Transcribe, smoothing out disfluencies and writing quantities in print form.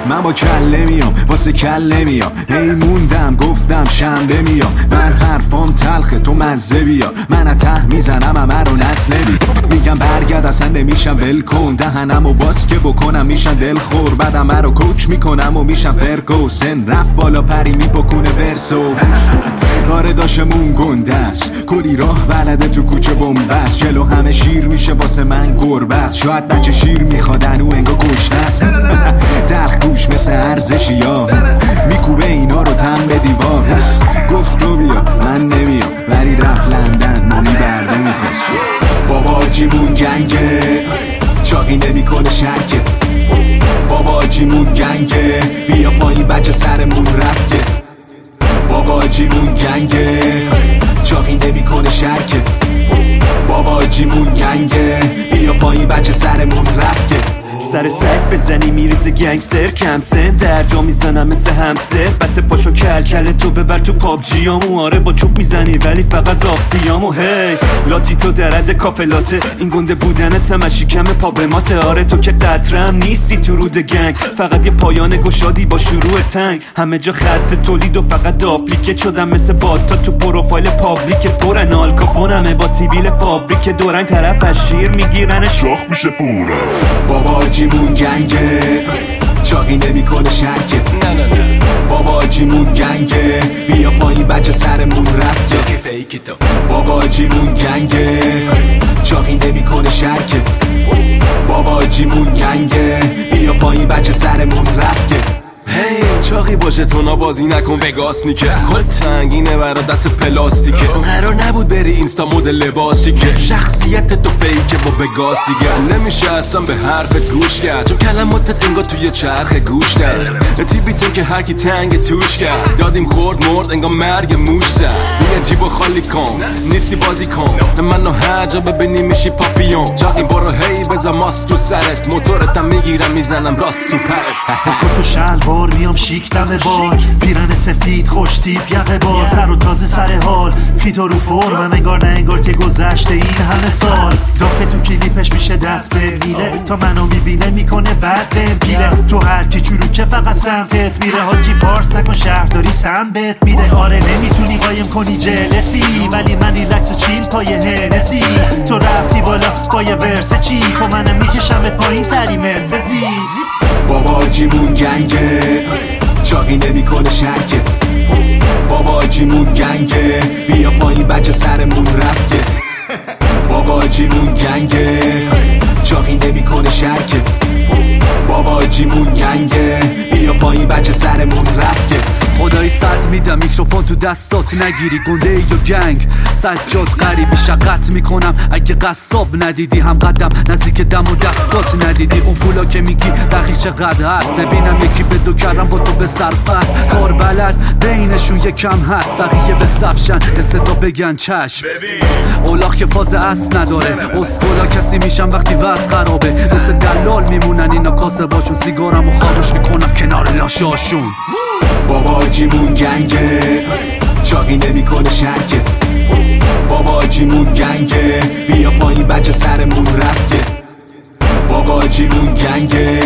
من با کله میام واسه کله میام، هی موندم گفتم شنبه میام. من حرفام تلخه تو مزه بیار، من ته میزنم همه رو نسل میگم برگرد اصلا نمیشم ول کن، دهنمو باز که بکنم میشن دل خور، بعدم رو کوچ میکنم و میشم فرکو، سن رفت بالا پری میپکونه ورسو. آره داشمون گنده است، کلی راه بلده تو کوچه بنبست، جلو همه شیر میشه واسه من گربه است، شاید بچه شیر میخوادن و انگا کشته است. دخ گوش مثل ارزشی ها میکوبه اینا رو تن به دیوار، گفت تو بیا من نمیام ولی رفت لندن مامی برده میخواست. باباجیمون گنگه چاقی نمیکنه شرکه، باباجیمون گنگه بیا پایین بچه سرمون رفته. باباجیمون گنگه چاقی نمیکنه شرکه، باباجیمون گنگه بیا پایین بچه سرمون رفته. سر سگ بزنی میریزه گنگستر، کم سن در جا میزنم مثل همستر، بس پاشو کل تو ببر تو پابجیامو، آره با چوب میزنی ولی فقط زاغسیامو. هی لاتی تو درد کافلاته، این گنده بودنت همشی کم پا به ماته، آره تو که قطرم نیستی تو رود گنگ، فقط یه پایان گشادی با شروع تنگ، همه جا خط تولید و فقط داپلیکت شدم مثل باتا تو پروفایل پابلیک، پرن آلکاپونمه با سیبیل فابریک، دورن طرف از شیر میگیرن شاخ میشه فورا. باباجیمون گنگه چاقی نمیکنه شرکه، باباجیمون گنگه بیا پایین بچه سرمون رفت جا که فیکی تو. باباجیمون گنگه چاقی نمیکنه شرکه، باباجیمون گنگه بیا پایین بچه سرمون رفت. هی چاقی باشه تو نبازی نکن وگاس نیکه، کت سنگینه برا دست پلاستیکه، قرار نبود بری اینستا مدل لباس چیکه، شخصیت تو فیکه با بگاس دیگه، نمیشه اصلا به حرفت گوش کرد، چون کلماتت انگار توی چرخ گوش کرد، تیبیتون که هرکی تنگ توش کرد، دادیم خورد مرد انگار مرگ موش زد، میگه جیبو خالی کن نیستی بازی کن، منو هر جا ببینی میشی پاپیون، چاقی برو هی بزا ماست تو سرت، موتورتم میگیرم میزنم راست تو پرت، تو شلوار میام شیک دم بار، پیرن سفید خوش تیپ یقه باز، سر و تازه سر حال فیتو رو فرم، انگار نه انگار که گذشته این همه سال، دافه تو کلیپش میشه دست به میله، تا منو میبینه میکنه بعد به پیله، تو هر کی چروکه فقط سمتت میره، حاجی پارس نکن شهرداری سم بهت میده، آره نمیتونی قایم کنی جلسی، ولی من ریلکس و چیل پای هنسی، تو رفتی بالا با یه ورس چی، خب منم میکشمت پایین سری مثل زی. باباجیمون گنگه چاقی نمیکنه شرکه، باباجیمون گنگه بیا پایین بچه سرمون رفته. باباجیمون گنگه چاقی نمیکنه شرکه، باباجیمون گنگه بیا پایین بچه سرمون رفته. خدایی صد میدم میکروفون تو دستات نگیری، گنده ای و گنگ سجاد غریبی شقت میکنم، اگه قصاب ندیدی هم قدم نزدیک دم و دستات ندیدی، اون پولا که میگی دقیق چقدر هست، ببینم یکی به دو کردم با تو به سرفست، کار بلد بینشون یکم هست، بقیه به صفشن به صدا بگن چشم، اولاخ که فاز اسب نداره، اسکولا کسی میشن وقتی وز خرابه، مثل دلال میمونن اینا کاسه باشون، سیگارم و خاموش میکنم کنار لاشاشون. باباجیمون گنگه چاقی نمیکنه شرکه، باباجیمون گنگه بیا پایین بچه سرمون رفته. باباجیمون گنگه